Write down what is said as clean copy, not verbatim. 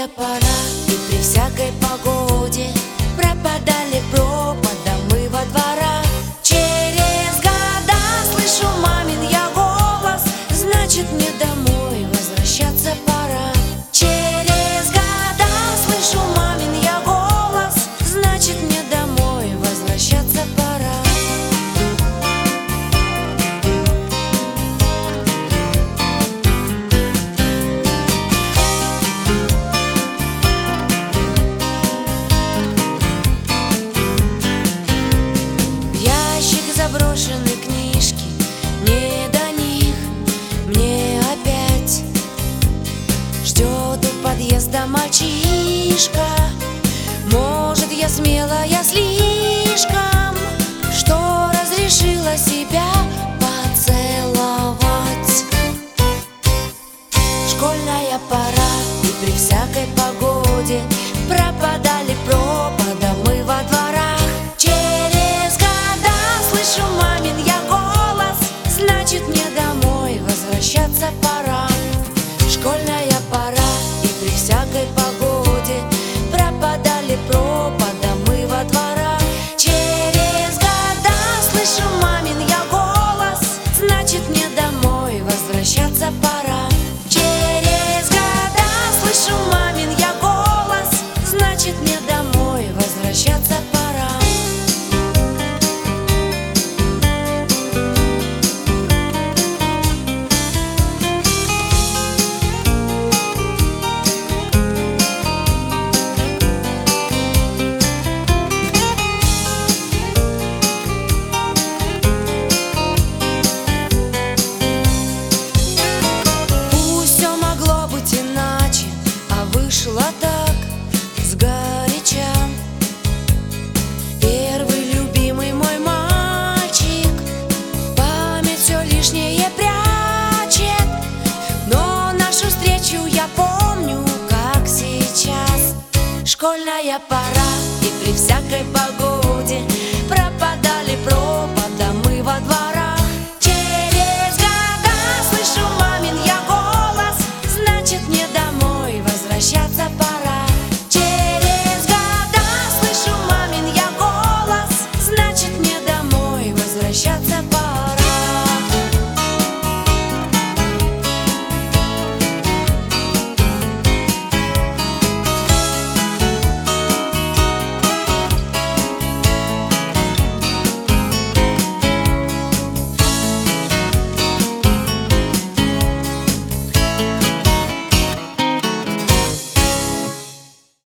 Школьная пора, и при всякой погоде пропадали пропадом мы во дворах. Через года слышу мамин я голос, значит мне домой возвращаться пора. Через года слышу мамин я голос, значит мне домой возвращаться пора. Заброшены книжки, не до них мне опять. Ждет у подъезда мальчишка, может, я смелая слишком, что разрешила себя поцеловать. Школьная пора, и при всякой погоде пропадали пропадом мы во дворах. Слышу мамин я голос, значит мне домой возвращаться пора. Школьная пора, и при всякой погоде пропадали пропадом мы во дворах. Через года слышу мамин я голос, значит мне домой возвращаться пора. Через года слышу мамин я голос, значит мне домой возвращаться пора. Вышло так сгоряча. Первый любимый мой мальчик память все лишнее прячет, но нашу встречу я помню, как сейчас. Школьная пора, и при всякой погоде